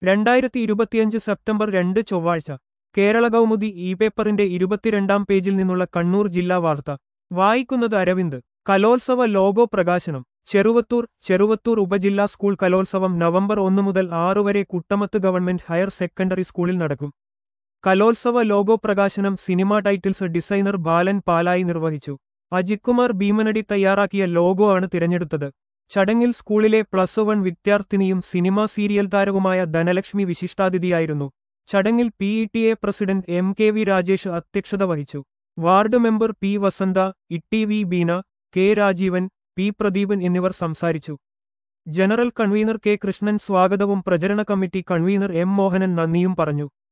2025 September 2 ചൊവ്വാഴ്ച Kerala Kaumudi E പേപ്പറിന്റെ 22-ാം പേജിൽ നിന്നുള്ള കണ്ണൂർ ജില്ലാ വാർത്ത വായിക്കുന്നത് അരവിന്ദ്. കലോത്സവ ലോഗോ പ്രകാശനം ചെറുവത്തൂർ ഉപജില്ലാ സ്കൂൾ കലോത്സവം നവംബർ 1 മുതൽ 6 വരെ കുട്ടമത്ത് ഗവൺമെന്റ് ഹയർ സെക്കൻഡറി സ്കൂളിൽ നടക്കും. കലോത്സവ ലോഗോ പ്രകാശനം cinema titles designer Balan Palayi നിർവഹിച്ചു. അജിത്കുമാർ ഭീമനടി തയ്യാറാക്കിയ ലോഗോ ആണ് തിരഞ്ഞെടുത്തത്. ചടങ്ങിൽ സ്കൂളിലെ +1 വിദ്യാർത്ഥിനിയും സിനിമാ സീരിയൽ താരവുമായ ധനലക്ഷ്മി വിശിഷ്ടാതിഥിയായിരുന്നു. ചടങ്ങിൽ PTA പ്രസിഡന്റ് MKV രാജേഷ് അധ്യക്ഷത വഹിച്ചു. വാർഡ് മെമ്പർ P വസന്ത, ഇTV ബീന, K രാജീവൻ, P പ്രദീപൻ എന്നിവർ സംസാരിച്ചു. ജനറൽ കൺവീനർ K കൃഷ്ണൻ സ്വാഗതവും പ്രചരണ കമ്മിറ്റി കൺവീനർ M മോഹനൻ നന്ദിയും പറഞ്ഞു.